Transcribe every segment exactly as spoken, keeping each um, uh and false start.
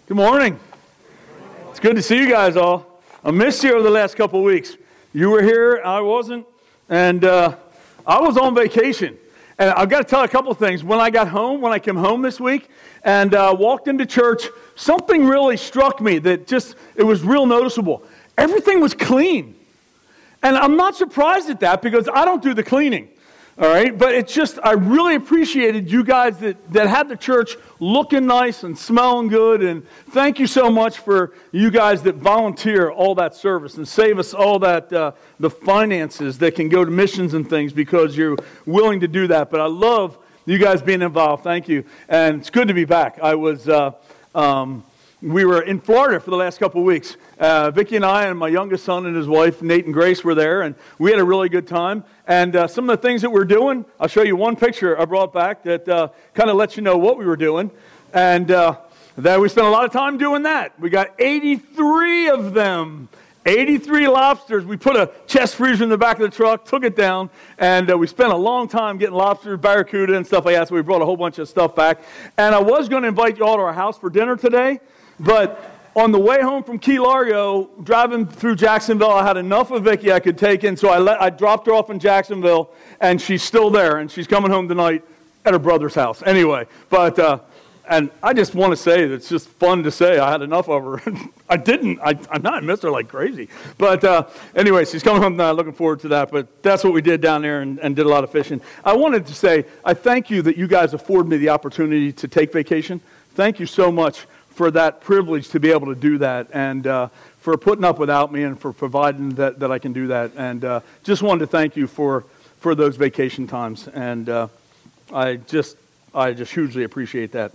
Good morning. It's good to see you guys all. I missed you over the last couple of weeks. You were here, I wasn't, and uh, I was on vacation. And I've got to tell you a couple of things. When I got home, when I came home this week and uh, walked into church, something really struck me that just, it was real noticeable. Everything was clean. And I'm not surprised at that because I don't do the cleaning. All right, but it's just, I really appreciated you guys that, that had the church looking nice and smelling good, and thank you so much for you guys that volunteer all that service and save us all that, uh, the finances that can go to missions and things because you're willing to do that. But I love you guys being involved, thank you, and it's good to be back. I was, uh, um, we were in Florida for the last couple of weeks. Uh, Vicki and I and my youngest son and his wife, Nate and Grace, were there, and we had a really good time. And uh, some of the things that we're doing, I'll show you one picture I brought back that uh, kind of lets you know what we were doing. And uh, that we spent a lot of time doing that. We got eighty-three of them, eighty-three lobsters. We put a chest freezer in the back of the truck, took it down, and uh, we spent a long time getting lobsters, barracuda, and stuff like that. So we brought a whole bunch of stuff back. And I was going to invite you all to our house for dinner today, but on the way home from Key Largo, driving through Jacksonville, I had enough of Vicki I could take in, so I let I dropped her off in Jacksonville, and she's still there, and she's coming home tonight at her brother's house. Anyway, but uh, and I just want to say that it's just fun to say I had enough of her. I didn't. I I not missed her like crazy. But uh, anyway, she's coming home tonight. Looking forward to that. But that's what we did down there, and, and did a lot of fishing. I wanted to say I thank you that you guys afford me the opportunity to take vacation. Thank you so much for that privilege to be able to do that, and uh, for putting up without me, and for providing that, that I can do that. And uh, just wanted to thank you for, for those vacation times. And uh, I just I just hugely appreciate that.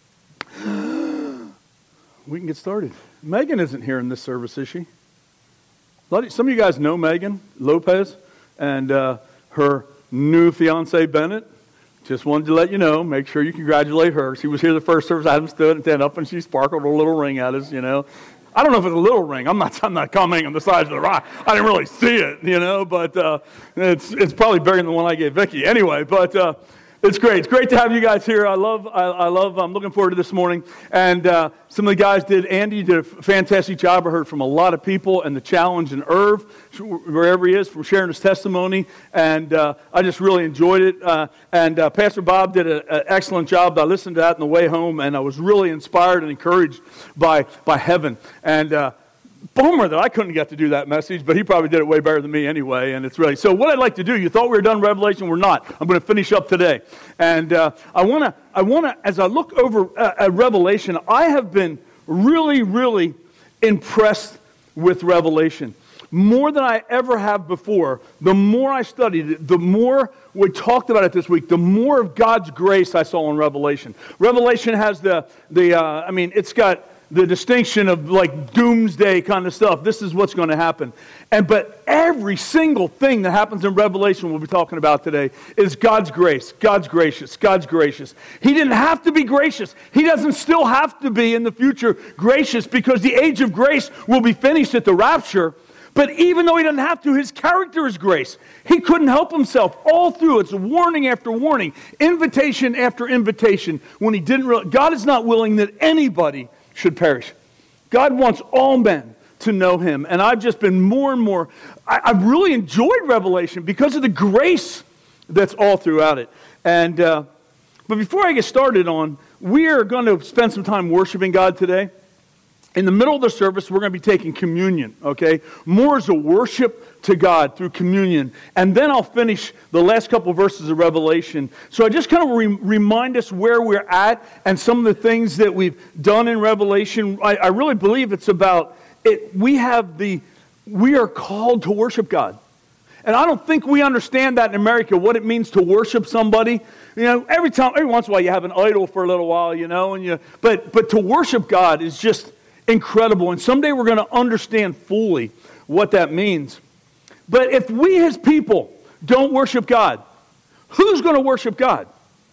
We can get started. Megan isn't here in this service, is she? Some of you guys know Megan Lopez and uh, her new fiance Bennett. Just wanted to let you know, make sure you congratulate her. She was here the first service. I haven't stood and stand up, and she sparkled a little ring at us, you know. I don't know if it's a little ring. I'm not I'm not commenting on the size of the rock. I didn't really see it, you know, but uh, it's it's probably bigger than the one I gave Vicki. Anyway, but uh, it's great. It's great to have you guys here. I love, I, I love, I'm looking forward to this morning. And uh, some of the guys did, Andy did a fantastic job. I heard from a lot of people, and the challenge in Irv, wherever he is, from sharing his testimony. And uh, I just really enjoyed it. Uh, and uh, Pastor Bob did an excellent job. I listened to that on the way home, and I was really inspired and encouraged by, by heaven. And uh, bummer that I couldn't get to do that message, but he probably did it way better than me anyway, and it's really, so what I'd like to do, you thought we were done Revelation, we're not. I'm going to finish up today, and uh, I want to, I want to, as I look over uh, at Revelation, I have been really, really impressed with Revelation, more than I ever have before. The more I studied it, the more we talked about it this week, the more of God's grace I saw in Revelation. Revelation has the, the uh, I mean, it's got the distinction of like doomsday kind of stuff. This is what's going to happen. And but every single thing that happens in Revelation we'll be talking about today is God's grace. God's gracious. God's gracious. He didn't have to be gracious. He doesn't still have to be in the future gracious because the age of grace will be finished at the rapture. But even though he doesn't have to, his character is grace. He couldn't help himself all through. It's warning after warning, invitation after invitation. When he didn't realize, God is not willing that anybody should perish. God wants all men to know him. And I've just been more and more, I, I've really enjoyed Revelation because of the grace that's all throughout it. And uh, but before I get started on, we are going to spend some time worshiping God today. In the middle of the service, we're going to be taking communion, okay? More as a worship to God through communion. And then I'll finish the last couple of verses of Revelation. So I just kind of re- remind us where we're at and some of the things that we've done in Revelation. I, I really believe it's about, it. we have the, we are called to worship God. And I don't think we understand that in America, what it means to worship somebody. You know, every time, every once in a while you have an idol for a little while, you know, and you, but but to worship God is just incredible, and someday we're going to understand fully what that means. But if we, his people, don't worship God, who's going to worship God?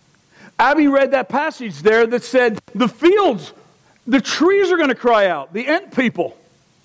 Abby read that passage there that said, the fields, the trees are going to cry out, the Ent people.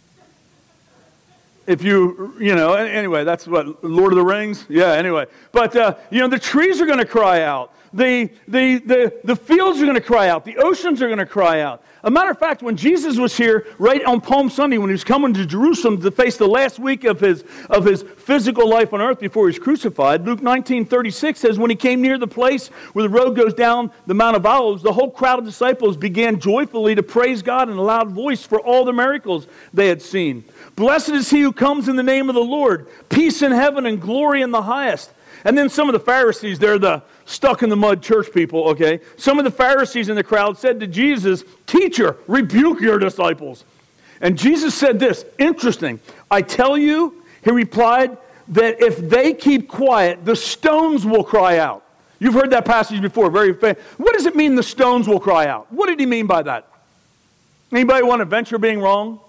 If you, you know, anyway, that's what, Lord of the Rings? Yeah, anyway. But, uh, you know, the trees are going to cry out. The, the, the, the fields are going to cry out. The oceans are going to cry out. A matter of fact, when Jesus was here, right on Palm Sunday, when he was coming to Jerusalem to face the last week of his, of his physical life on earth before he was crucified, Luke nineteen thirty-six says, when he came near the place where the road goes down the Mount of Olives, the whole crowd of disciples began joyfully to praise God in a loud voice for all the miracles they had seen. Blessed is he who comes in the name of the Lord. Peace in heaven and glory in the highest. And then some of the Pharisees, they're the stuck-in-the-mud church people, okay? Some of the Pharisees in the crowd said to Jesus, "Teacher, rebuke your disciples." And Jesus said this, interesting. "I tell you," he replied, "that if they keep quiet, the stones will cry out." You've heard that passage before, very famous. What does it mean the stones will cry out? What did he mean by that? Anybody want to venture being wrong?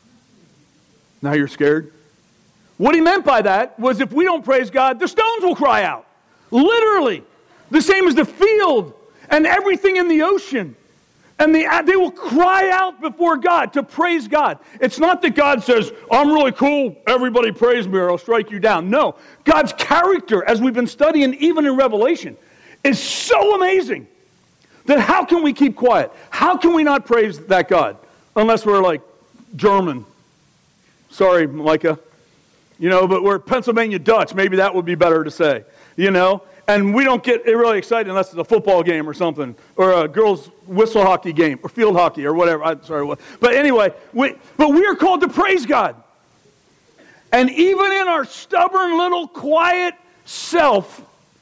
Now you're scared? What he meant by that was if we don't praise God, the stones will cry out. Literally. The same as the field and everything in the ocean. And the, they will cry out before God to praise God. It's not that God says, "I'm really cool, everybody praise me or I'll strike you down." No. God's character, as we've been studying even in Revelation, is so amazing that how can we keep quiet? How can we not praise that God? Unless we're like German. Sorry, Micah. You know, but we're Pennsylvania Dutch. Maybe that would be better to say, you know. And we don't get really excited unless it's a football game or something, or a girls' whistle hockey game, or field hockey, or whatever. I'm sorry. What. But anyway, we, but we are called to praise God. And even in our stubborn little quiet self,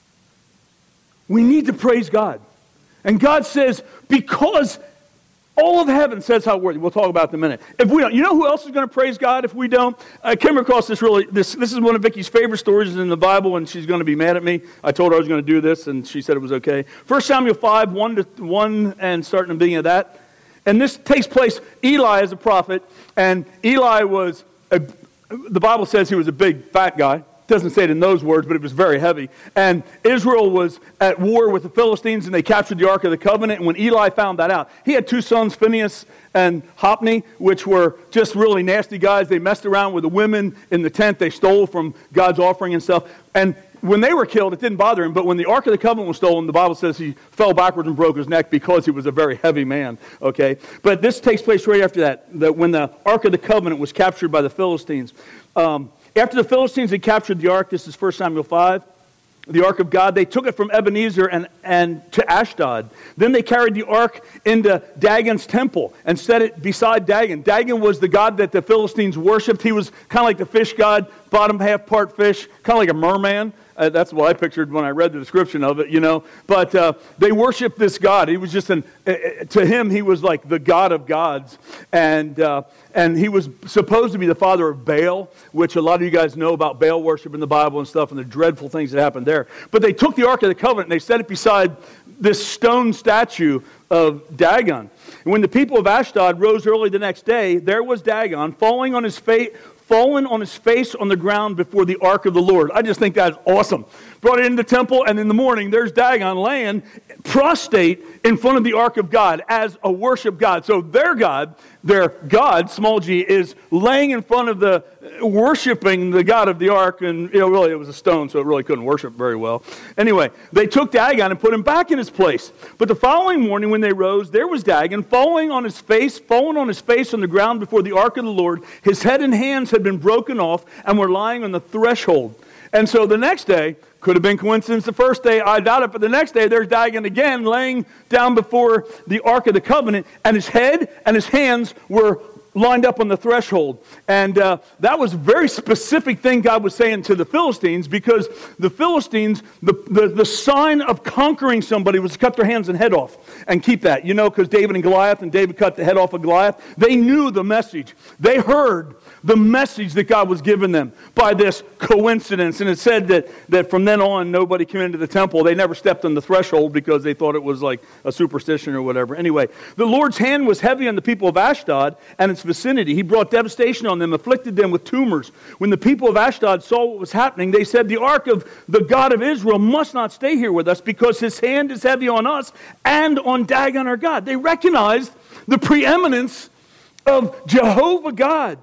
we need to praise God. And God says, because all of heaven says how worthy. We'll talk about it in a minute. If we don't, you know who else is going to praise God if we don't? I came across this really, this this is one of Vicky's favorite stories in the Bible, and she's going to be mad at me. I told her I was going to do this, and she said it was okay. First Samuel five, one to one, and starting at the beginning of that. And this takes place, Eli is a prophet, and Eli was, a, the Bible says he was a big, fat guy. Doesn't say it in those words, but it was very heavy. And Israel was at war with the Philistines, and they captured the Ark of the Covenant. And when Eli found that out, he had two sons, Phinehas and Hophni, which were just really nasty guys. They messed around with the women in the tent. They stole from God's offering and stuff. And when they were killed, it didn't bother him. But when the Ark of the Covenant was stolen, the Bible says he fell backwards and broke his neck because he was a very heavy man. Okay, but this takes place right after that, that when the Ark of the Covenant was captured by the Philistines. Um, After the Philistines had captured the ark, this is First Samuel five, the ark of God, they took it from Ebenezer and, and to Ashdod. Then they carried the ark into Dagon's temple and set it beside Dagon. Dagon was the god that the Philistines worshipped. He was kind of like the fish god, bottom half part fish, kind of like a merman. Uh, that's what I pictured when I read the description of it, you know. But uh, they worshiped this god. He was just an, uh, to him, he was like the god of gods. And uh, and he was supposed to be the father of Baal, which a lot of you guys know about Baal worship in the Bible and stuff and the dreadful things that happened there. But they took the Ark of the Covenant and they set it beside this stone statue of Dagon. And when the people of Ashdod rose early the next day, there was Dagon falling on his face, fallen on his face on the ground before the ark of the Lord. I just think that's awesome. Brought it into the temple, and in the morning, there's Dagon laying prostrate in front of the ark of God as a worship god. So their God, their God, small g, is laying in front of the, worshiping the God of the ark, and you know, really it was a stone, so it really couldn't worship very well. Anyway, they took Dagon and put him back in his place. But the following morning when they rose, there was Dagon falling on his face, falling on his face on the ground before the ark of the Lord. His head and hands had been broken off and were lying on the threshold. And so the next day, could have been coincidence the first day, I doubt it, but the next day there's Dagon again laying down before the Ark of the Covenant, and his head and his hands were lined up on the threshold. And uh, that was a very specific thing God was saying to the Philistines, because the Philistines, the, the, the sign of conquering somebody was to cut their hands and head off and keep that. You know, because David and Goliath, and David cut the head off of Goliath. They knew the message. They heard the message that God was giving them by this coincidence. And it said that, that from then on, nobody came into the temple. They never stepped on the threshold because they thought it was like a superstition or whatever. Anyway, the Lord's hand was heavy on the people of Ashdod and its vicinity. He brought devastation on them, afflicted them with tumors. When the people of Ashdod saw what was happening, they said, the ark of the God of Israel must not stay here with us, because his hand is heavy on us and on Dagon our God. They recognized the preeminence of Jehovah God.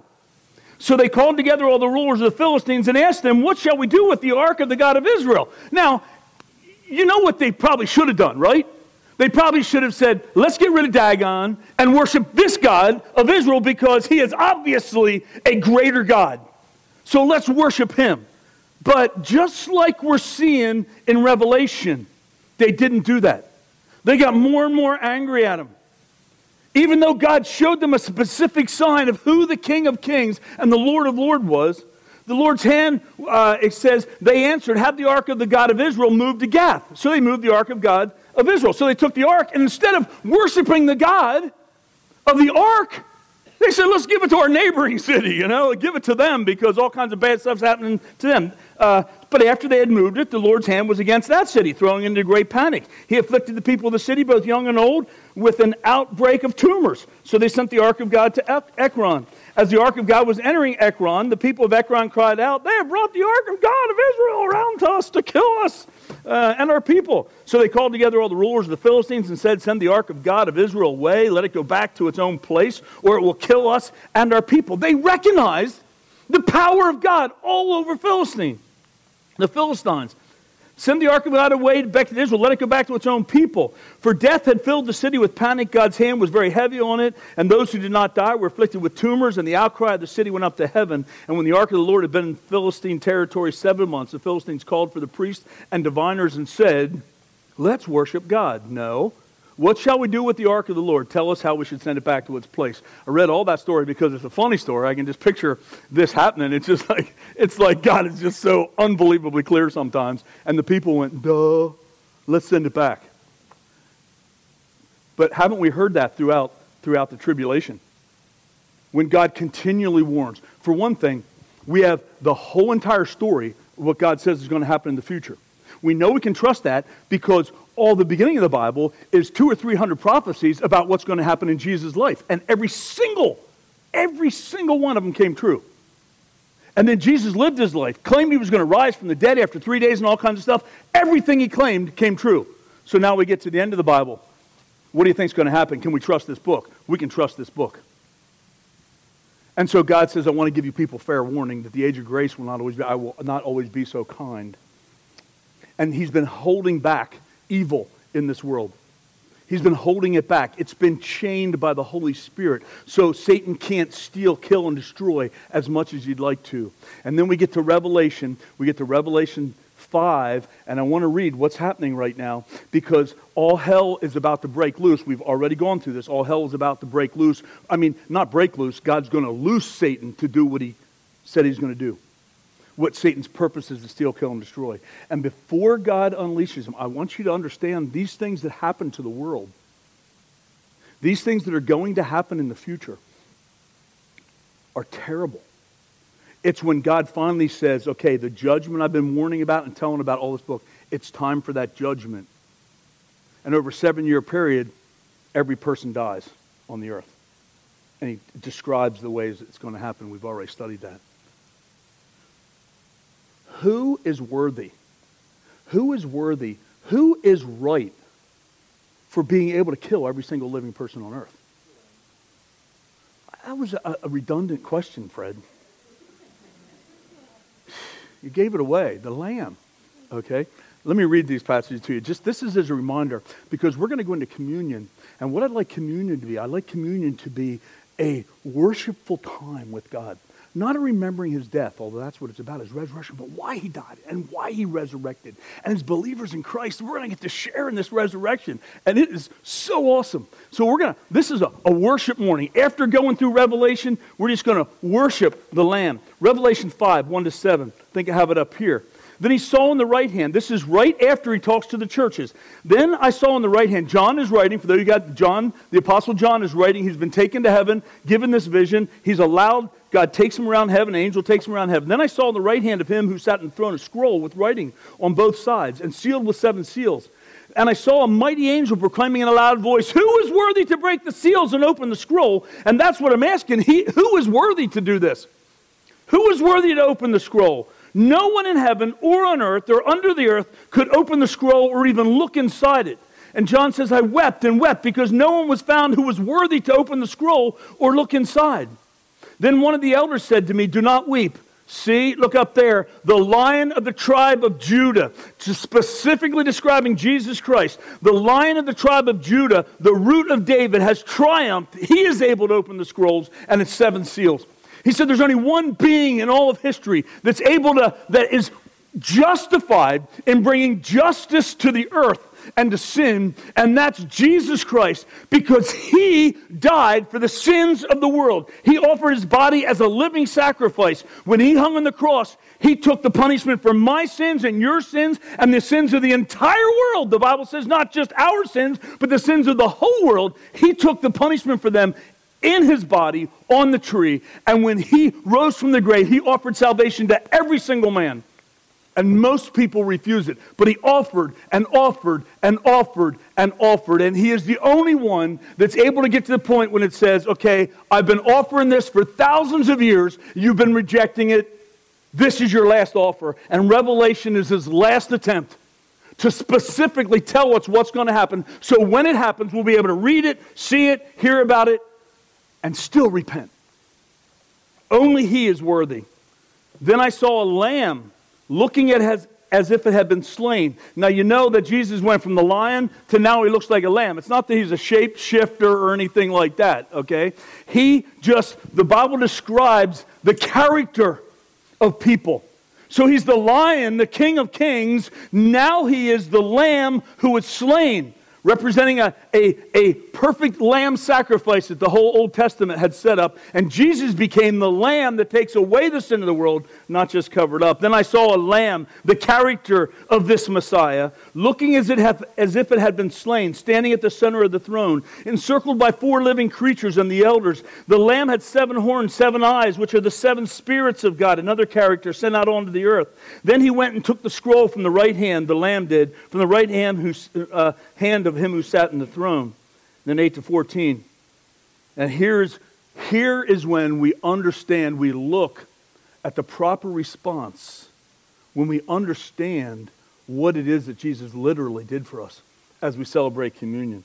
So they called together all the rulers of the Philistines and asked them, what shall we do with the ark of the God of Israel? Now, you know what they probably should have done, right? They probably should have said, let's get rid of Dagon and worship this God of Israel because he is obviously a greater God. So let's worship him. But just like we're seeing in Revelation, they didn't do that. They got more and more angry at him. Even though God showed them a specific sign of who the King of Kings and the Lord of Lords was, the Lord's hand, uh, it says, they answered, have the ark of the God of Israel moved to Gath. So they moved the ark of God of Israel. So they took the ark, and instead of worshiping the God of the ark, they said, let's give it to our neighboring city, you know, give it to them because all kinds of bad stuff's happening to them. Uh, but after they had moved it, the Lord's hand was against that city, throwing into great panic. He afflicted the people of the city, both young and old, with an outbreak of tumors. So they sent the ark of God to Ekron. As the ark of God was entering Ekron, the people of Ekron cried out, they have brought the ark of God of Israel around to us to kill us uh, and our people. So they called together all the rulers of the Philistines and said, send the ark of God of Israel away, let it go back to its own place, or it will kill us and our people. They recognized the power of God all over Philistine. The Philistines. Send the ark of God away back to Israel. Let it go back to its own people. For death had filled the city with panic. God's hand was very heavy on it. And those who did not die were afflicted with tumors. And the outcry of the city went up to heaven. And when the ark of the Lord had been in Philistine territory seven months, the Philistines called for the priests and diviners and said, let's worship God. No. What shall we do with the ark of the Lord? Tell us how we should send it back to its place. I read all that story because it's a funny story. I can just picture this happening. It's just like, it's like God is just so unbelievably clear sometimes. And the people went, duh, let's send it back. But haven't we heard that throughout, throughout the tribulation? When God continually warns. For one thing, we have the whole entire story of what God says is going to happen in the future. We know we can trust that because all the beginning of the Bible is two or three hundred prophecies about what's going to happen in Jesus' life. And every single, every single one of them came true. And then Jesus lived his life, claimed he was going to rise from the dead after three days and all kinds of stuff. Everything he claimed came true. So now we get to the end of the Bible. What do you think is going to happen? Can we trust this book? We can trust this book. And so God says, I want to give you people fair warning that the age of grace will not always be, I will not always be so kind. And he's been holding back evil in this world. He's been holding it back. It's been chained by the Holy Spirit. So Satan can't steal, kill, and destroy as much as you'd like to. And then we get to Revelation. We get to Revelation five. And I want to read what's happening right now because all hell is about to break loose. We've already gone through this. All hell is about to break loose. I mean, not break loose. God's going to loose Satan to do what he said he's going to do. What Satan's purpose is to steal, kill, and destroy. And before God unleashes him, I want you to understand these things that happen to the world, these things that are going to happen in the future are terrible. It's when God finally says, okay, the judgment I've been warning about and telling about all this book, it's time for that judgment. And over a seven-year period, every person dies on the earth. And he describes the ways it's going to happen. We've already studied that. Who is worthy? Who is worthy? Who is right for being able to kill every single living person on earth? That was a, a redundant question, Fred. You gave it away. The Lamb. Okay? Let me read these passages to you. Just this is as a reminder because we're going to go into communion. And what I'd like communion to be, I'd like communion to be a worshipful time with God. Not a remembering his death, although that's what it's about, his resurrection, but why he died and why he resurrected. And as believers in Christ, we're going to get to share in this resurrection. And it is so awesome. So we're going to, this is a, a worship morning. After going through Revelation, we're just going to worship the Lamb. Revelation five, one to seven. I think I have it up here. Then he saw on the right hand, this is right after he talks to the churches. Then I saw on the right hand, John is writing, for those you got John, the Apostle John is writing, he's been taken to heaven, given this vision, he's allowed, God takes him around heaven, an angel takes him around heaven. Then I saw on the right hand of him who sat in the throne a scroll with writing on both sides and sealed with seven seals. And I saw a mighty angel proclaiming in a loud voice, who is worthy to break the seals and open the scroll? And that's what I'm asking, he, who is worthy to do this? Who is worthy to open the scroll? No one in heaven or on earth or under the earth could open the scroll or even look inside it. And John says, I wept and wept because no one was found who was worthy to open the scroll or look inside. Then one of the elders said to me, do not weep. See, look up there, the Lion of the tribe of Judah, specifically describing Jesus Christ. The Lion of the tribe of Judah, the root of David, has triumphed. He is able to open the scrolls and its seven seals. He said there's only one being in all of history that's able to, that is justified in bringing justice to the earth and to sin, and that's Jesus Christ, because He died for the sins of the world. He offered His body as a living sacrifice. When He hung on the cross, He took the punishment for my sins and your sins and the sins of the entire world. The Bible says not just our sins, but the sins of the whole world. He took the punishment for them in His body on the tree, and when He rose from the grave, He offered salvation to every single man. And most people refuse it. But He offered and offered and offered and offered. And He is the only one that's able to get to the point when it says, okay, I've been offering this for thousands of years. You've been rejecting it. This is your last offer. And Revelation is His last attempt to specifically tell us what's going to happen. So when it happens, we'll be able to read it, see it, hear about it, and still repent. Only He is worthy. Then I saw a lamb looking at it as, as if it had been slain. Now you know that Jesus went from the lion to now He looks like a lamb. It's not that He's a shapeshifter or anything like that, okay? He just, the Bible describes the character of people. So He's the lion, the King of Kings. Now He is the lamb who was slain, representing a, a, a perfect lamb sacrifice that the whole Old Testament had set up. And Jesus became the lamb that takes away the sin of the world, not just covered up. Then I saw a lamb, the character of this Messiah, looking as, it had, as if it had been slain, standing at the center of the throne, encircled by four living creatures and the elders. The lamb had seven horns, seven eyes, which are the seven spirits of God, another character sent out onto the earth. Then He went and took the scroll from the right hand, the lamb did, from the right hand, whose, uh, hand of Him who sat in the throne. Then eight to fourteen. And here's, here is when we understand, we look at the proper response when we understand what it is that Jesus literally did for us as we celebrate communion.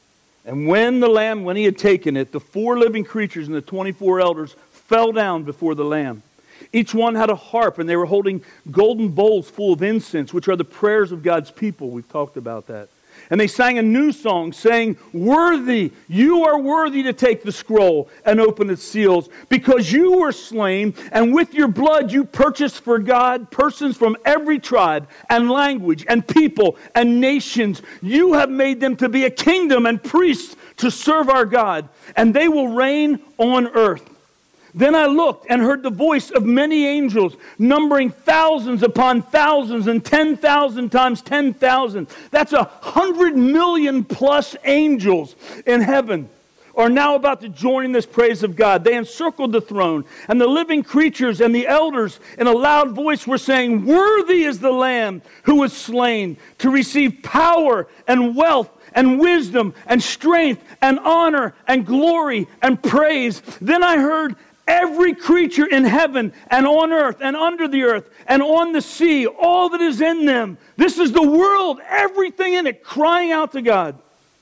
And when the Lamb, when He had taken it, the four living creatures and the twenty-four elders fell down before the Lamb. Each one had a harp, and they were holding golden bowls full of incense, which are the prayers of God's people. We've talked about that. And they sang a new song, saying, "Worthy, you are worthy to take the scroll and open its seals, because you were slain, and with your blood you purchased for God persons from every tribe and language and people and nations. You have made them to be a kingdom and priests to serve our God, and they will reign on earth." Then I looked and heard the voice of many angels, numbering thousands upon thousands and ten thousand times ten thousand. That's a hundred million plus angels in heaven are now about to join in this praise of God. They encircled the throne, and the living creatures and the elders in a loud voice were saying, "Worthy is the Lamb who was slain to receive power and wealth and wisdom and strength and honor and glory and praise." Then I heard every creature in heaven and on earth and under the earth and on the sea, all that is in them. This is the world, everything in it, crying out to God.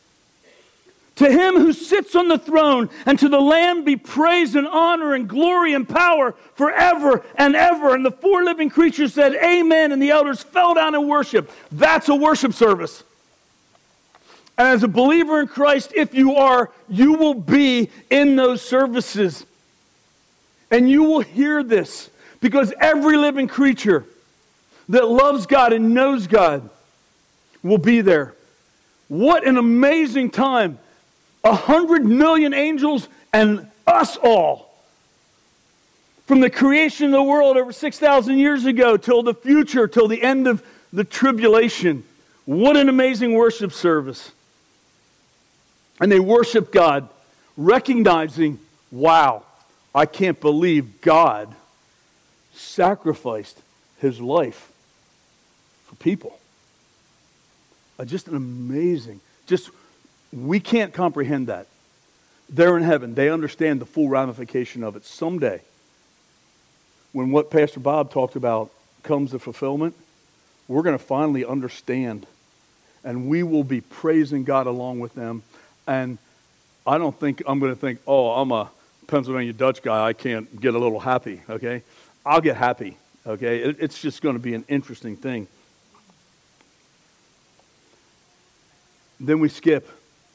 To Him who sits on the throne and to the Lamb be praise and honor and glory and power forever and ever. And the four living creatures said, "Amen," and the elders fell down and worshiped. That's a worship service. And as a believer in Christ, if you are, you will be in those services. And you will hear this, because every living creature that loves God and knows God will be there. What an amazing time. A hundred million angels and us all. From the creation of the world over six thousand years ago till the future, till the end of the tribulation. What an amazing worship service. And they worship God, recognizing, wow, I can't believe God sacrificed His life for people. Uh, just an amazing, just, we can't comprehend that. They're in heaven. They understand the full ramification of it. Someday, when what Pastor Bob talked about comes to fulfillment, we're going to finally understand, and we will be praising God along with them. And I don't think I'm going to think, oh, I'm a Pennsylvania Dutch guy, I can't get a little happy, okay? I'll get happy, okay? It, it's just going to be an interesting thing. Then we skip.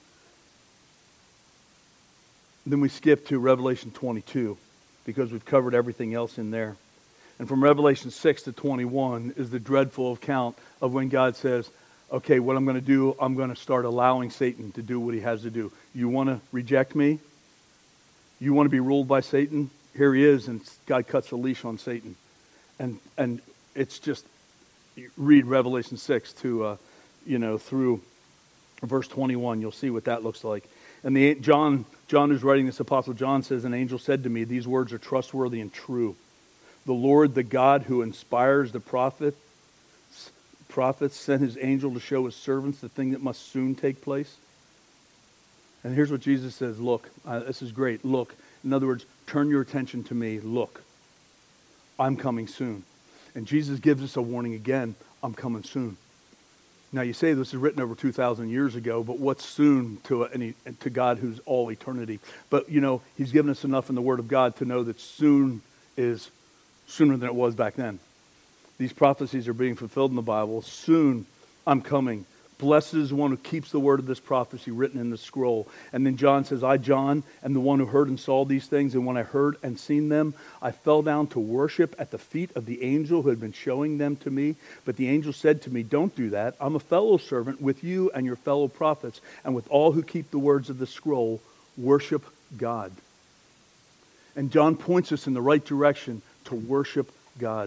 Then we skip to Revelation twenty-two because we've covered everything else in there. And from Revelation six to twenty-one is the dreadful account of when God says, okay, what I'm going to do, I'm going to start allowing Satan to do what he has to do. You want to reject me? You want to be ruled by Satan? Here he is, and God cuts the leash on Satan. And and it's just, read Revelation six to, uh, you know, through verse twenty-one. You'll see what that looks like. And the John, John who's writing this, Apostle John says, an angel said to me, these words are trustworthy and true. The Lord, the God who inspires the prophets, prophets, sent his angel to show his servants the thing that must soon take place. And here's what Jesus says, look, uh, this is great, look. In other words, turn your attention to me, look. I'm coming soon. And Jesus gives us a warning again, I'm coming soon. Now you say this is written over two thousand years ago, but what's soon to any, to God who's all eternity? But you know, he's given us enough in the Word of God to know that soon is sooner than it was back then. These prophecies are being fulfilled in the Bible. Soon I'm coming. Blessed is the one who keeps the word of this prophecy written in the scroll. And then John says, I, John, am the one who heard and saw these things. And when I heard and seen them, I fell down to worship at the feet of the angel who had been showing them to me. But the angel said to me, don't do that. I'm a fellow servant with you and your fellow prophets, and with all who keep the words of the scroll. Worship God. And John points us in the right direction to worship God.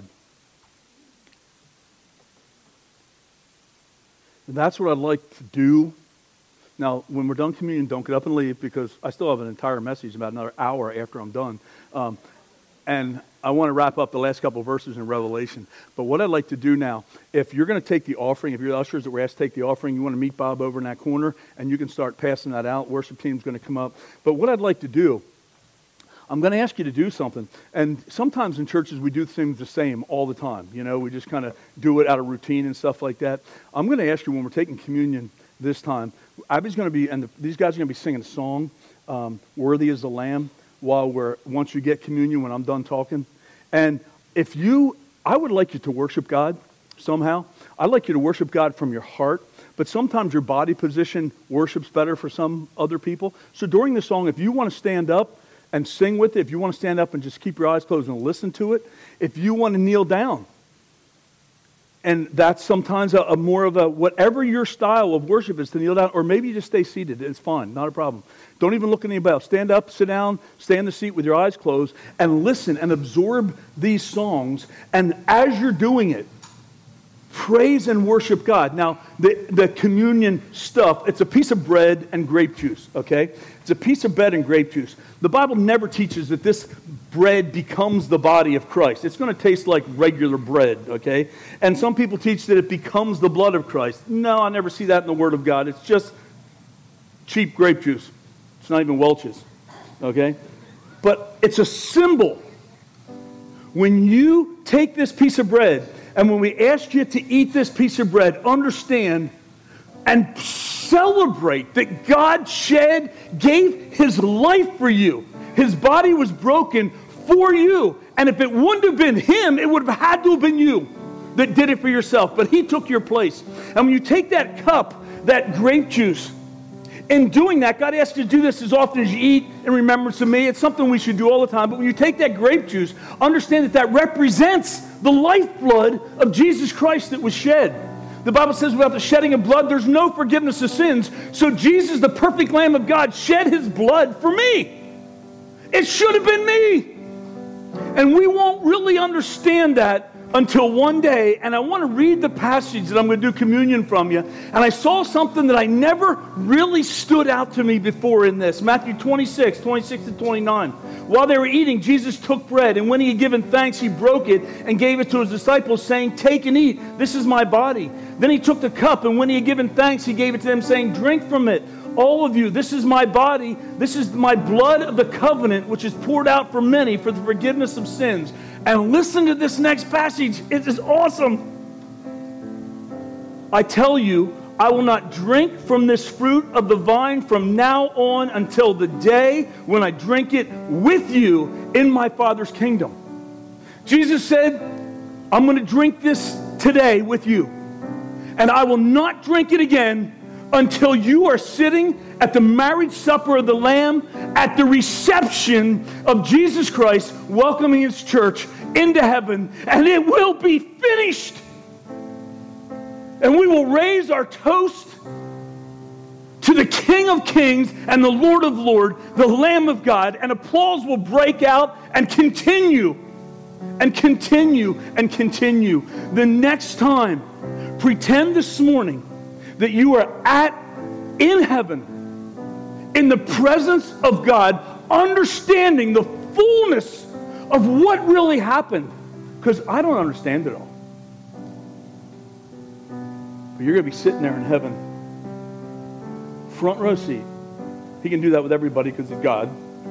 And that's what I'd like to do. Now, when we're done communion, don't get up and leave, because I still have an entire message about another hour after I'm done. Um, and I want to wrap up the last couple of verses in Revelation. But what I'd like to do now, if you're going to take the offering, if you're the ushers that were asked to take the offering, you want to meet Bob over in that corner, and you can start passing that out. Worship team's going to come up. But what I'd like to do, I'm going to ask you to do something. And sometimes in churches we do things the same all the time. You know, we just kind of do it out of routine and stuff like that. I'm going to ask you, when we're taking communion this time, Abby's going to be, and the, these guys are going to be singing a song, um, Worthy is the Lamb, while we're, once you get communion, when I'm done talking. And if you, I would like you to worship God somehow. I'd like you to worship God from your heart. But sometimes your body position worships better for some other people. So during the song, if you want to stand up and sing with it, if you want to stand up and just keep your eyes closed and listen to it, if you want to kneel down. And that's sometimes a, a more of a, whatever your style of worship is, to kneel down, or maybe you just stay seated. It's fine, not a problem. Don't even look at anybody else. Stand up, sit down, stay in the seat with your eyes closed, and listen and absorb these songs. And as you're doing it, praise and worship God. Now, the, the communion stuff, it's a piece of bread and grape juice, okay? It's a piece of bread and grape juice. The Bible never teaches that this bread becomes the body of Christ. It's going to taste like regular bread, okay? And some people teach that it becomes the blood of Christ. No, I never see that in the Word of God. It's just cheap grape juice. It's not even Welch's, okay? But it's a symbol. When you take this piece of bread, and when we ask you to eat this piece of bread, understand and celebrate that God shed, gave his life for you. His body was broken for you. And if it wouldn't have been him, it would have had to have been you that did it for yourself. But he took your place. And when you take that cup, that grape juice, in doing that, God asks you to do this as often as you eat in remembrance of me. It's something we should do all the time. But when you take that grape juice, understand that that represents the lifeblood of Jesus Christ that was shed. The Bible says without the shedding of blood, there's no forgiveness of sins. So Jesus, the perfect Lamb of God, shed his blood for me. It should have been me. And we won't really understand that until one day, and I want to read the passage that I'm going to do communion from you. And I saw something that I never really stood out to me before in this. Matthew twenty-six, twenty-six to twenty-nine. While they were eating, Jesus took bread, and when he had given thanks, he broke it and gave it to his disciples, saying, take and eat. This is my body. Then he took the cup, and when he had given thanks, he gave it to them, saying, drink from it, all of you. This is my body. This is my blood of the covenant, which is poured out for many for the forgiveness of sins. And listen to this next passage. It is awesome. I tell you, I will not drink from this fruit of the vine from now on until the day when I drink it with you in my Father's kingdom. Jesus said, I'm going to drink this today with you, and I will not drink it again until you are sitting at the marriage supper of the Lamb, at the reception of Jesus Christ, welcoming his church into heaven, and it will be finished. And we will raise our toast to the King of Kings and the Lord of Lords, the Lamb of God, and applause will break out and continue, and continue, and continue. The next time, pretend this morning that you are at, in heaven, in the presence of God, understanding the fullness of what really happened. Because I don't understand it all. But you're going to be sitting there in heaven, front row seat. He can do that with everybody because he's God.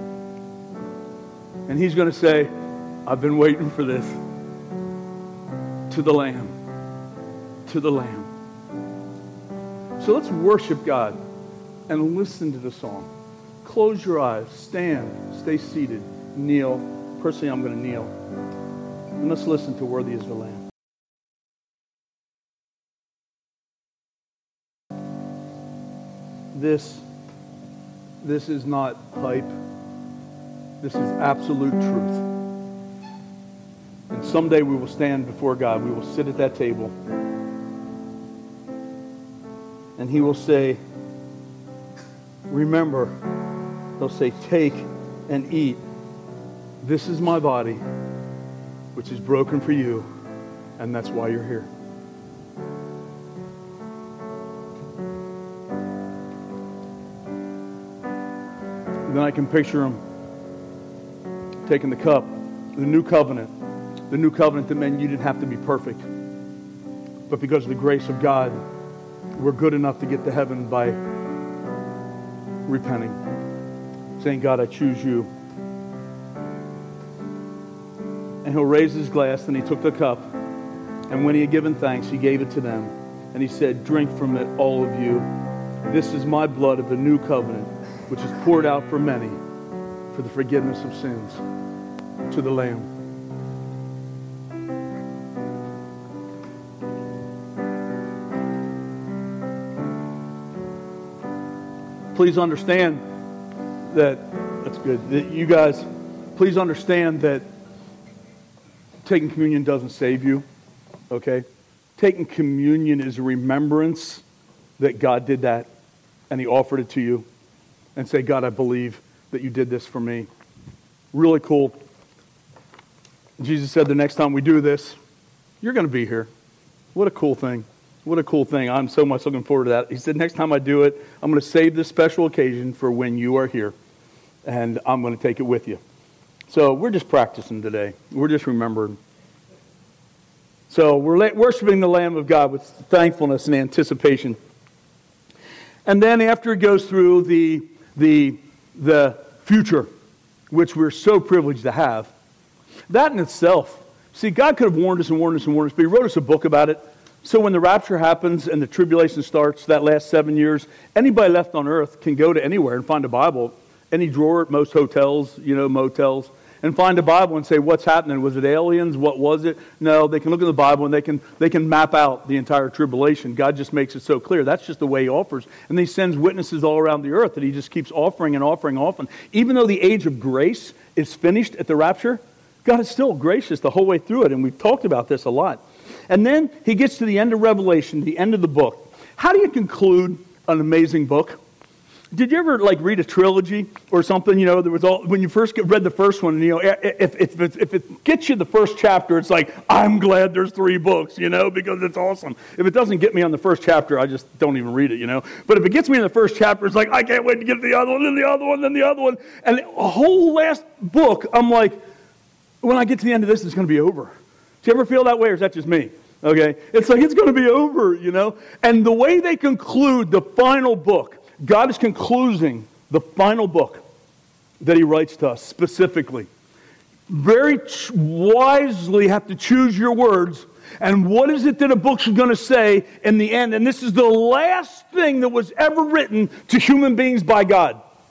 And he's going to say, I've been waiting for this. To the Lamb. To the Lamb. So let's worship God and listen to the song. Close your eyes. Stand. Stay seated. Kneel. Personally, I'm going to kneel. And let's listen to Worthy is the Lamb. This, this is not hype. This is absolute truth. And someday we will stand before God. We will sit at that table. And he will say, remember, he'll say, take and eat. This is my body, which is broken for you. And that's why you're here. Then I can picture him taking the cup, the new covenant, the new covenant that meant you didn't have to be perfect. But because of the grace of God, we're good enough to get to heaven by repenting, saying, God, I choose you. And he'll raise his glass, and he took the cup, and when he had given thanks, he gave it to them. And he said, drink from it, all of you. This is my blood of the new covenant, which is poured out for many for the forgiveness of sins. To the Lamb. Please understand that, that's good, that you guys, please understand that taking communion doesn't save you, okay? Taking communion is a remembrance that God did that, and he offered it to you. And say, God, I believe that you did this for me. Really cool. Jesus said the next time we do this, you're going to be here. What a cool thing. What a cool thing. I'm so much looking forward to that. He said, next time I do it, I'm going to save this special occasion for when you are here. And I'm going to take it with you. So we're just practicing today. We're just remembering. So we're worshiping the Lamb of God with thankfulness and anticipation. And then after it goes through the the the future, which we're so privileged to have, that in itself, see, God could have warned us and warned us and warned us, but he wrote us a book about it. So when the rapture happens and the tribulation starts, that last seven years, anybody left on earth can go to anywhere and find a Bible, any drawer at most hotels, you know, motels, and find a Bible and say, what's happening? Was it aliens? What was it? No, they can look at the Bible and they can they can map out the entire tribulation. God just makes it so clear. That's just the way he offers. And he sends witnesses all around the earth that he just keeps offering and offering and offering. Even though the age of grace is finished at the rapture, God is still gracious the whole way through it. And we've talked about this a lot. And then he gets to the end of Revelation, the end of the book. How do you conclude an amazing book? Did you ever like read a trilogy or something? You know, there was all when you first get, read the first one. You know, if if if, if it gets you the first chapter, it's like, I'm glad there's three books. You know, because it's awesome. If it doesn't get me on the first chapter, I just don't even read it. You know, but if it gets me in the first chapter, it's like, I can't wait to get to the other one, then the other one, then the other one, and a whole last book. I'm like, when I get to the end of this, it's going to be over. Do you ever feel that way, or is that just me? Okay, it's like it's going to be over. You know, and the way they conclude the final book. God is concluding the final book that he writes to us specifically. Very ch- wisely have to choose your words. And what is it that a book's going to say in the end? And this is the last thing that was ever written to human beings by God.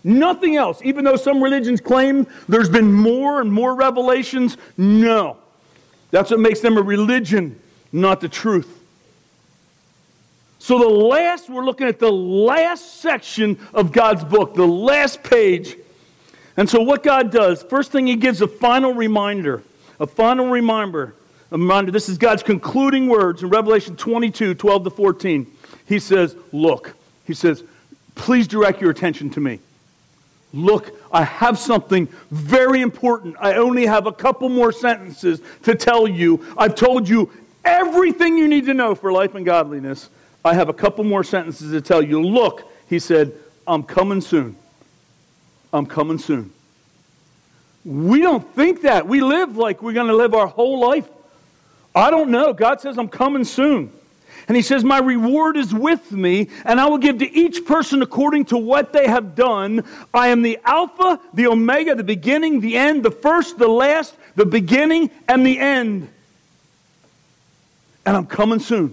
Nothing else. Even though some religions claim there's been more and more revelations, no. That's what makes them a religion, not the truth. So the last, we're looking at the last section of God's book, the last page. And so what God does, first thing He gives a final reminder, a final reminder, a reminder. This is God's concluding words in Revelation twenty-two, twelve to fourteen. He says, look, He says, please direct your attention to me. Look, I have something very important. I only have a couple more sentences to tell you. I've told you everything you need to know for life and godliness. I have a couple more sentences to tell you. Look, He said, I'm coming soon. I'm coming soon. We don't think that. We live like we're going to live our whole life. I don't know. God says, I'm coming soon. And He says, my reward is with me, and I will give to each person according to what they have done. I am the Alpha, the Omega, the beginning, the end, the first, the last, the beginning, and the end. And I'm coming soon.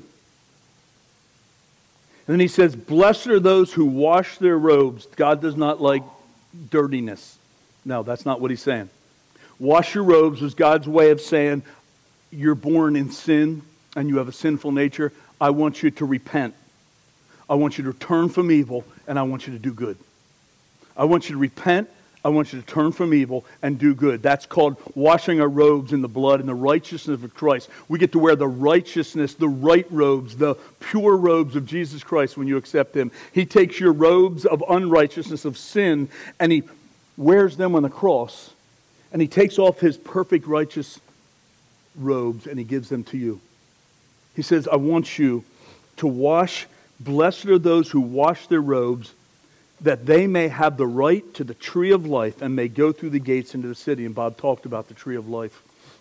And then He says, blessed are those who wash their robes. God does not like dirtiness. No, that's not what He's saying. Wash your robes was God's way of saying, you're born in sin and you have a sinful nature. I want you to repent. I want you to turn from evil, and I want you to do good. I want you to repent. I want you to turn from evil and do good. That's called washing our robes in the blood and the righteousness of Christ. We get to wear the righteousness, the right robes, the pure robes of Jesus Christ when you accept Him. He takes your robes of unrighteousness, of sin, and He wears them on the cross. And He takes off His perfect righteous robes and He gives them to you. He says, I want you to wash. Blessed are those who wash their robes, that they may have the right to the tree of life and may go through the gates into the city. And Bob talked about the tree of life.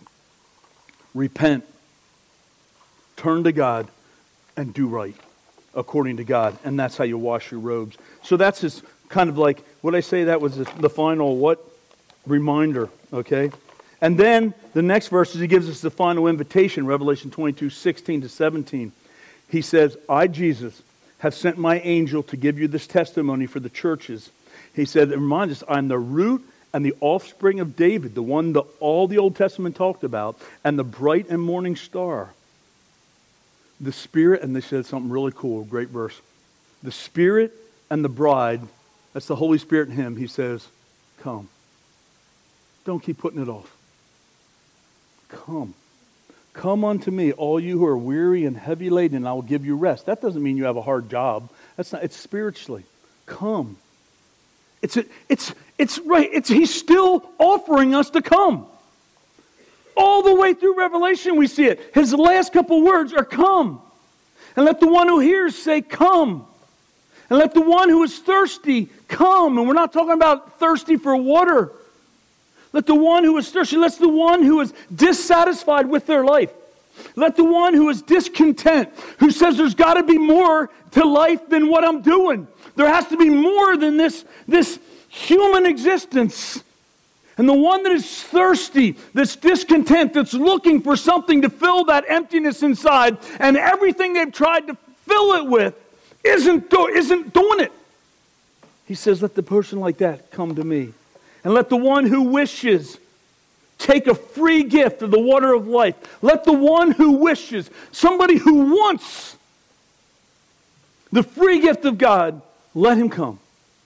Repent. Turn to God and do right according to God. And that's how you wash your robes. So that's his kind of like, what I say that was the final what? Reminder, okay? And then the next verses, he gives us the final invitation, Revelation twenty-two, sixteen to seventeen. He says, I, Jesus, have sent my angel to give you this testimony for the churches. He said, it reminds us, I'm the root and the offspring of David, the one that all the Old Testament talked about, and the bright and morning star. The Spirit, and they said something really cool, great verse. The Spirit and the bride, that's the Holy Spirit in Him, He says, come. Don't keep putting it off. Come. Come unto me, all you who are weary and heavy laden, and I will give you rest. That doesn't mean you have a hard job. That's not. It's spiritually. Come. It's a, it's it's right. It's He's still offering us to come. All the way through Revelation, we see it. His last couple words are come, and let the one who hears say, come, and let the one who is thirsty come. And we're not talking about thirsty for water. Let the one who is thirsty, let the one who is dissatisfied with their life, let the one who is discontent, who says there's got to be more to life than what I'm doing. There has to be more than this, this human existence. And the one that is thirsty, that's discontent, that's looking for something to fill that emptiness inside, and everything they've tried to fill it with isn't, do, isn't doing it. He says, let the person like that come to me. And let the one who wishes take a free gift of the water of life. Let the one who wishes, somebody who wants the free gift of God, let him come.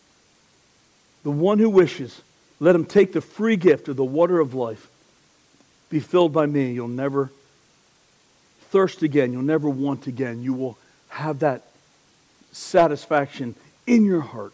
The one who wishes, let him take the free gift of the water of life. Be filled by me. You'll never thirst again. You'll never want again. You will have that satisfaction in your heart.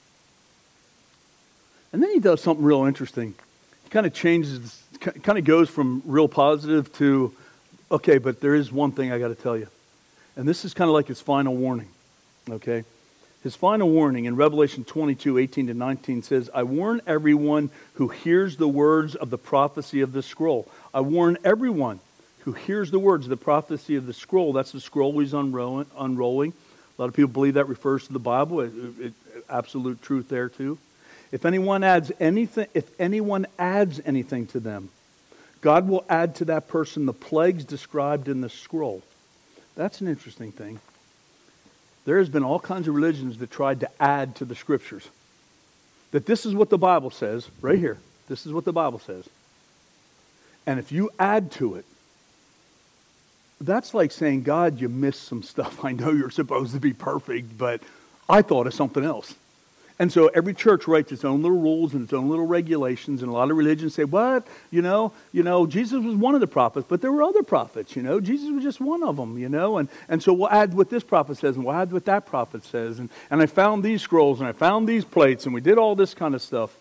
And then he does something real interesting. He kind of changes, kind of goes from real positive to, okay, but there is one thing I got to tell you. And this is kind of like his final warning, okay? His final warning in Revelation twenty-two, eighteen to nineteen says, I warn everyone who hears the words of the prophecy of this scroll. I warn everyone who hears the words of the prophecy of the scroll. That's the scroll he's unrolling. unrolling. A lot of people believe that refers to the Bible. It, it, absolute truth there too. If anyone adds anything, if anyone adds anything to them, God will add to that person the plagues described in the scroll. That's an interesting thing. There has been all kinds of religions that tried to add to the Scriptures. that this is what the Bible says, right here. This is what the Bible says. And if you add to it, that's like saying, God, you missed some stuff. I know you're supposed to be perfect, but I thought of something else. And so every church writes its own little rules and its own little regulations, and a lot of religions say, what? You know, you know, Jesus was one of the prophets, but there were other prophets, you know. Jesus was just one of them, you know. And, and so we'll add what this prophet says, and we'll add what that prophet says. And, and I found these scrolls, and I found these plates, and we did all this kind of stuff.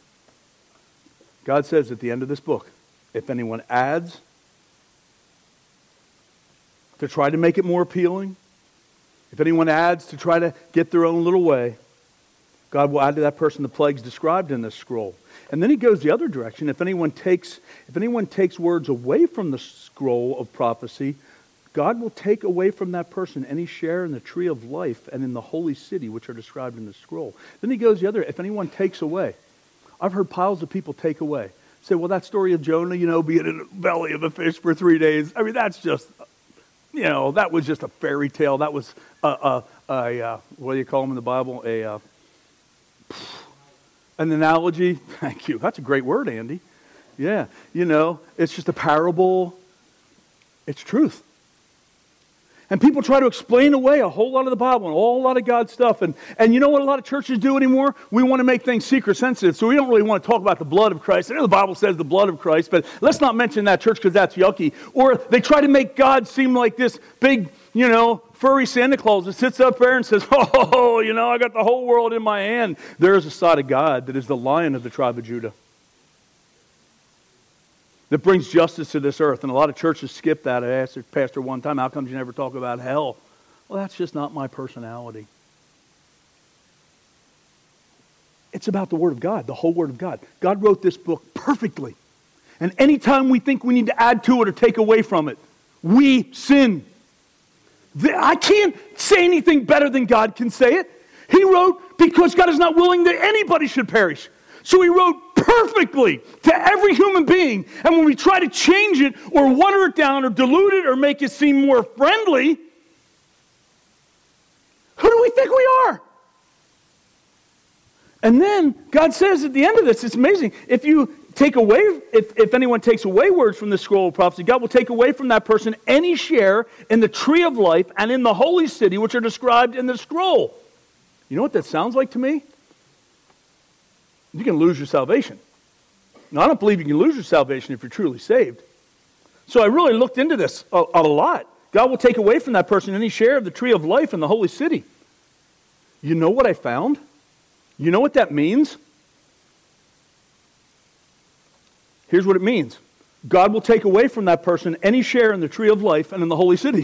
God says at the end of this book, if anyone adds to try to make it more appealing, if anyone adds to try to get their own little way, God will add to that person the plagues described in this scroll. And then he goes the other direction. If anyone takes, if anyone takes words away from the scroll of prophecy, God will take away from that person any share in the tree of life and in the holy city, which are described in the scroll. Then he goes the other, if anyone takes away. I've heard piles of people take away. Say, well, that story of Jonah, you know, being in the belly of a fish for three days. I mean, that's just, you know, that was just a fairy tale. That was a, a, a, a what do you call them in the Bible? A, a An analogy. Thank you. That's a great word, Andy. Yeah. You know, it's just a parable. It's truth. And people try to explain away a whole lot of the Bible and a whole lot of God's stuff. And, and you know what a lot of churches do anymore? We want to make things secret sensitive. So we don't really want to talk about the blood of Christ. I know the Bible says the blood of Christ, but let's not mention that church because that's yucky. Or they try to make God seem like this big, you know, furry Santa Claus that sits up there and says, oh, you know, I got the whole world in my hand. There is a side of God that is the Lion of the tribe of Judah, that brings justice to this earth. And a lot of churches skip that. I asked the pastor one time, how come you never talk about hell? Well, that's just not my personality. It's about the Word of God, the whole Word of God. God wrote this book perfectly. And anytime we think we need to add to it or take away from it, we sin. I can't say anything better than God can say it. He wrote because God is not willing that anybody should perish. So he wrote perfectly to every human being. And when we try to change it or water it down or dilute it or make it seem more friendly, who do we think we are? And then God says at the end of this, it's amazing, if you take away, if, if anyone takes away words from the scroll of prophecy, God will take away from that person any share in the tree of life and in the holy city, which are described in the scroll. You know what that sounds like to me? You can lose your salvation. Now, I don't believe you can lose your salvation if you're truly saved. So I really looked into this a, a lot. God will take away from that person any share of the tree of life in the holy city. You know what I found? You know what that means? Here's what it means. God will take away from that person any share in the tree of life and in the holy city.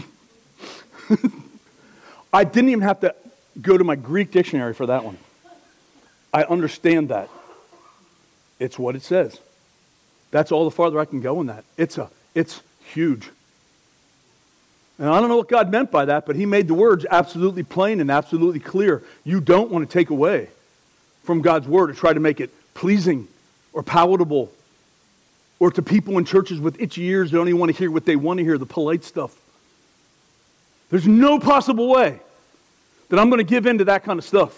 I didn't even have to go to my Greek dictionary for that one. I understand that. It's what it says. That's all the farther I can go in that. It's a, it's huge. And I don't know what God meant by that, but he made the words absolutely plain and absolutely clear. You don't want to take away from God's word or try to make it pleasing or palatable, or to people in churches with itchy ears that only want to hear what they want to hear, the polite stuff. There's no possible way that I'm going to give in to that kind of stuff.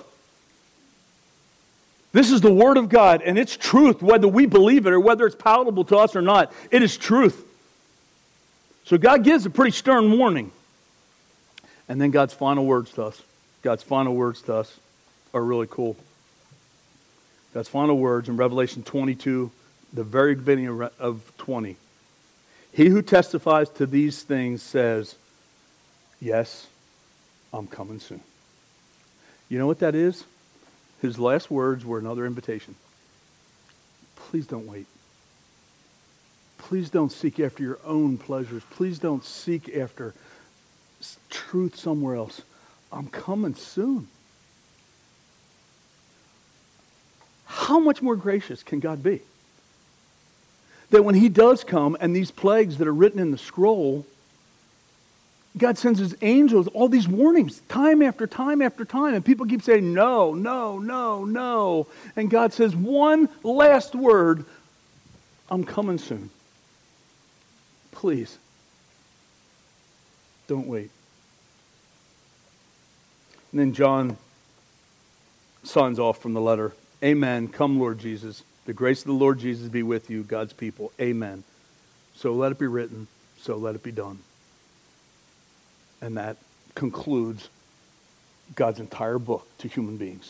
This is the Word of God, and it's truth, whether we believe it or whether it's palatable to us or not. It is truth. So God gives a pretty stern warning. And then God's final words to us. God's final words to us are really cool. God's final words in Revelation twenty-two, the very beginning of twenty. He who testifies to these things says, yes, I'm coming soon. You know what that is? His last words were another invitation. Please don't wait. Please don't seek after your own pleasures. Please don't seek after truth somewhere else. I'm coming soon. How much more gracious can God be? That when he does come and these plagues that are written in the scroll, God sends his angels, all these warnings, time after time after time. And people keep saying, no, no, no, no. And God says, one last word, I'm coming soon. Please, don't wait. And then John signs off from the letter Amen. Come, Lord Jesus. The grace of the Lord Jesus be with you, God's people. Amen. So let it be written. So let it be done. And that concludes God's entire book to human beings.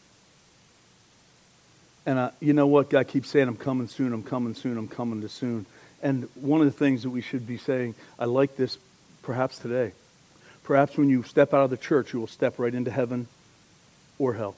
And uh, you know what? God keeps saying, I'm coming soon, I'm coming soon, I'm coming to soon. And one of the things that we should be saying, I like this perhaps today. Perhaps when you step out of the church, you will step right into heaven or hell.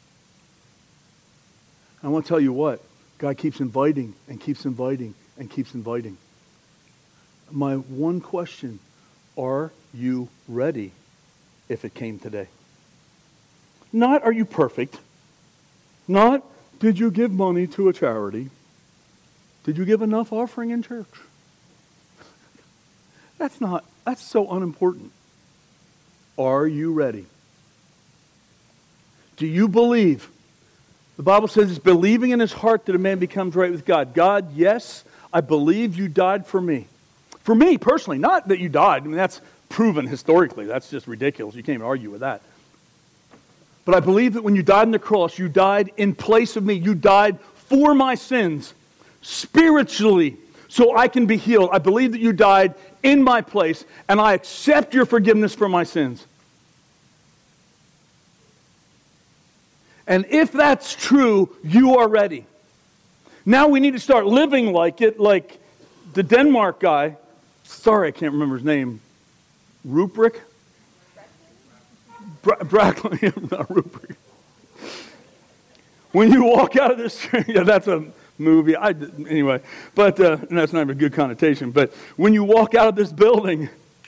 I want to tell you what, God keeps inviting and keeps inviting and keeps inviting. My one question, are you ready if it came today? Not, are you perfect? Not, did you give money to a charity? Did you give enough offering in church? That's not, that's so unimportant. Are you ready? Do you believe? The Bible says it's believing in his heart that a man becomes right with God. God, yes, I believe you died for me. For me personally, not that you died. I mean, that's proven historically. That's just ridiculous. You can't even argue with that. But I believe that when you died on the cross, you died in place of me. You died for my sins, spiritually, so I can be healed. I believe that you died in my place, and I accept your forgiveness for my sins. And if that's true, you are ready. Now we need to start living like it, like the Denmark guy. Sorry, I can't remember his name. Ruprecht? Bra- Bracklin, not Ruprecht. When you walk out of this, yeah, that's a movie. I anyway, but uh, and that's not even a good connotation. But when you walk out of this building,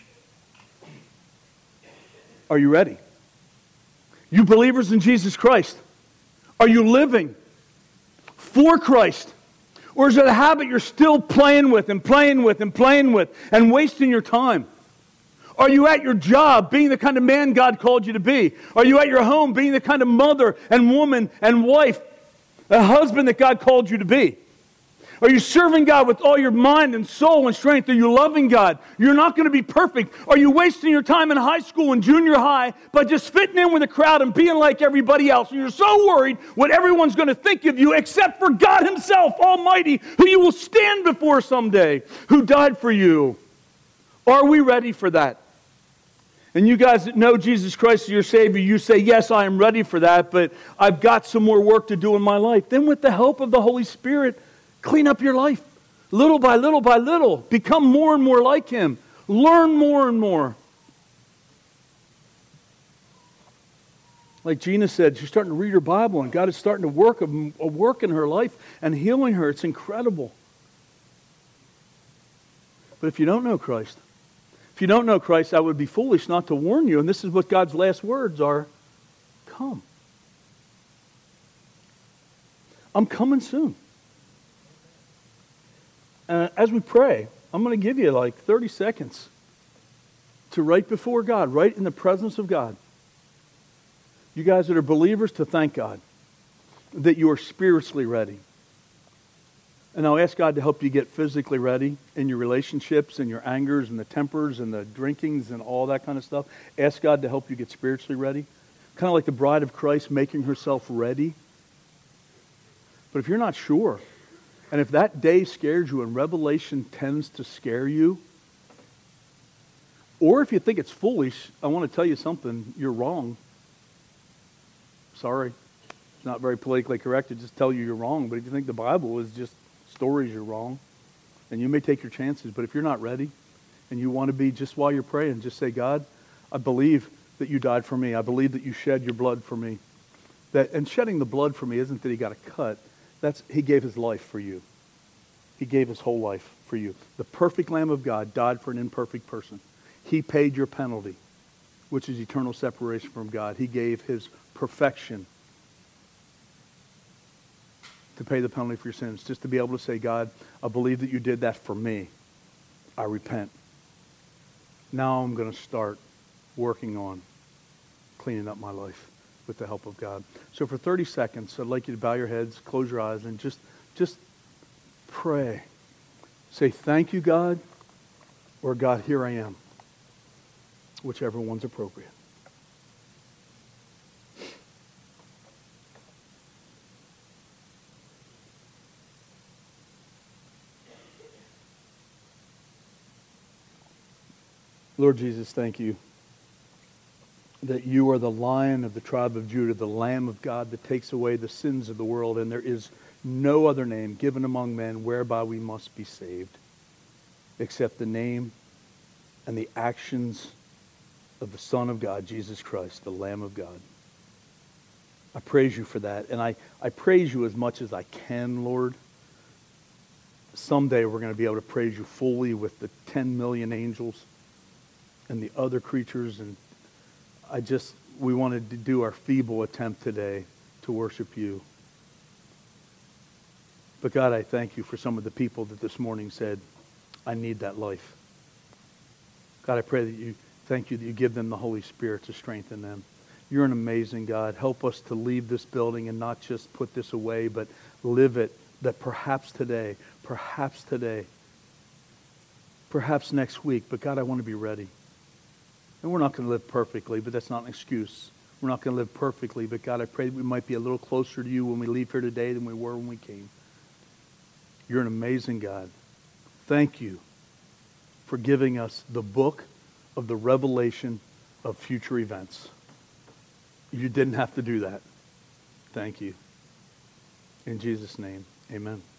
are you ready? You believers in Jesus Christ, are you living for Christ? Or is it a habit you're still playing with and playing with and playing with and wasting your time? Are you at your job being the kind of man God called you to be? Are you at your home being the kind of mother and woman and wife, a husband that God called you to be? Are you serving God with all your mind and soul and strength? Are you loving God? You're not going to be perfect. Are you wasting your time in high school and junior high by just fitting in with the crowd and being like everybody else? And you're so worried what everyone's going to think of you except for God himself, Almighty, who you will stand before someday, who died for you. Are we ready for that? And you guys that know Jesus Christ as your Savior, you say, yes, I am ready for that, but I've got some more work to do in my life. Then with the help of the Holy Spirit, clean up your life. Little by little by little. Become more and more like Him. Learn more and more. Like Gina said, she's starting to read her Bible, and God is starting to work a, a work in her life and healing her. It's incredible. But if you don't know Christ, if you don't know Christ, I would be foolish not to warn you, and this is what God's last words are. Come. I'm coming soon. Uh, as we pray, I'm going to give you like thirty seconds to right before God, right in the presence of God. You guys that are believers, to thank God that you are spiritually ready. And I'll ask God to help you get physically ready in your relationships and your angers and the tempers and the drinkings and all that kind of stuff. Ask God to help you get spiritually ready. Kind of like the bride of Christ making herself ready. But if you're not sure, and if that day scares you and Revelation tends to scare you, or if you think it's foolish, I want to tell you something, you're wrong. Sorry. It's not very politically correct to just tell you you're wrong, but if you think the Bible is just stories, you're wrong. And you may take your chances, but if you're not ready and you want to be, just while you're praying, just say, God, I believe that you died for me. I believe that you shed your blood for me. That, and shedding the blood for me isn't that he got a cut. That's, he gave his life for you. He gave his whole life for you. The perfect Lamb of God died for an imperfect person. He paid your penalty, which is eternal separation from God. He gave his perfection to pay the penalty for your sins. Just to be able to say, God, I believe that you did that for me. I repent. Now I'm going to start working on cleaning up my life with the help of God. So for thirty seconds, I'd like you to bow your heads, close your eyes, and just, just pray. Say, thank you, God, or God, here I am. Whichever one's appropriate. Lord Jesus, thank you that you are the Lion of the tribe of Judah, the Lamb of God that takes away the sins of the world, and there is no other name given among men whereby we must be saved except the name and the actions of the Son of God, Jesus Christ, the Lamb of God. I praise you for that, and I, I praise you as much as I can, Lord. Someday we're going to be able to praise you fully with the ten million angels and the other creatures, and I just, we wanted to do our feeble attempt today to worship you. But God, I thank you for some of the people that this morning said, I need that life. God, I pray that you, thank you that you give them the Holy Spirit to strengthen them. You're an amazing God. Help us to leave this building and not just put this away, but live it, that perhaps today, perhaps today, perhaps next week, but God, I want to be ready. And we're not going to live perfectly, but that's not an excuse. We're not going to live perfectly, but God, I pray that we might be a little closer to you when we leave here today than we were when we came. You're an amazing God. Thank you for giving us the book of the revelation of future events. You didn't have to do that. Thank you. In Jesus' name, amen.